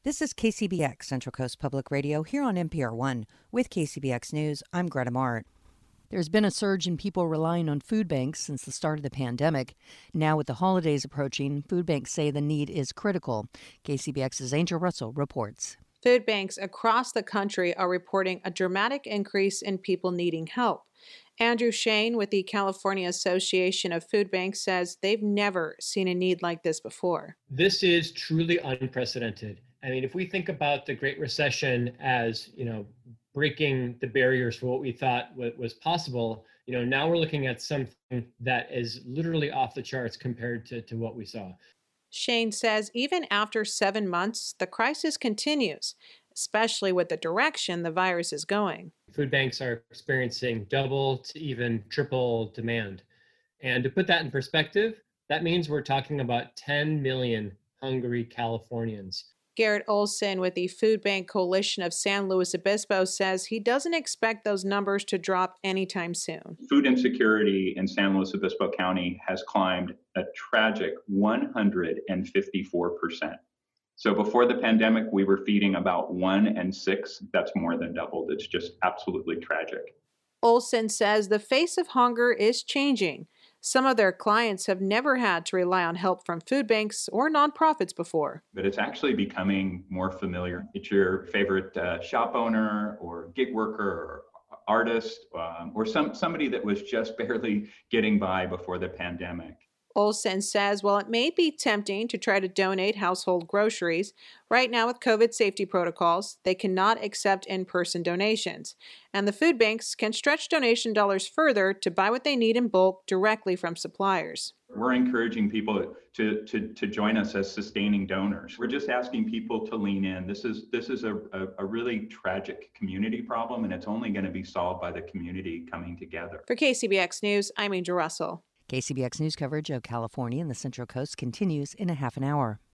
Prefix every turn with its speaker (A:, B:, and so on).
A: This is KCBX, Central Coast Public Radio, here on NPR One. With KCBX News, I'm Greta Mart. There's been a surge in people relying on food banks since the start of the pandemic. Now, with the holidays approaching, food banks say the need is critical. KCBX's Angel Russell reports.
B: Food banks across the country are reporting a dramatic increase in people needing help. Andrew Shane with the California Association of Food Banks says they've never seen a need like this before.
C: This is truly unprecedented. I mean, if we think about the Great Recession as, breaking the barriers for what we thought was possible, now we're looking at something that is literally off the charts compared to what we saw.
B: Shane says even after 7 months, the crisis continues, especially with the direction the virus is going.
C: Food banks are experiencing double to even triple demand. And to put that in perspective, that means we're talking about 10 million hungry Californians.
B: Garrett Olson with the Food Bank Coalition of San Luis Obispo says he doesn't expect those numbers to drop anytime soon.
D: Food insecurity in San Luis Obispo County has climbed a tragic 154%. So before the pandemic, we were feeding about 1 in 6. That's more than doubled. It's just absolutely tragic.
B: Olson says the face of hunger is changing. Some of their clients have never had to rely on help from food banks or nonprofits before.
D: But it's actually becoming more familiar. It's your favorite shop owner or gig worker or artist or somebody that was just barely getting by before the pandemic.
B: Olson says while it may be tempting to try to donate household groceries, right now with COVID safety protocols, they cannot accept in-person donations. And the food banks can stretch donation dollars further to buy what they need in bulk directly from suppliers.
D: We're encouraging people to join us as sustaining donors. We're just asking people to lean in. This is a really tragic community problem, and it's only going to be solved by the community coming together.
B: For KCBX News, I'm Angel Russell.
A: KCBX News coverage of California and the Central Coast continues in a half an hour.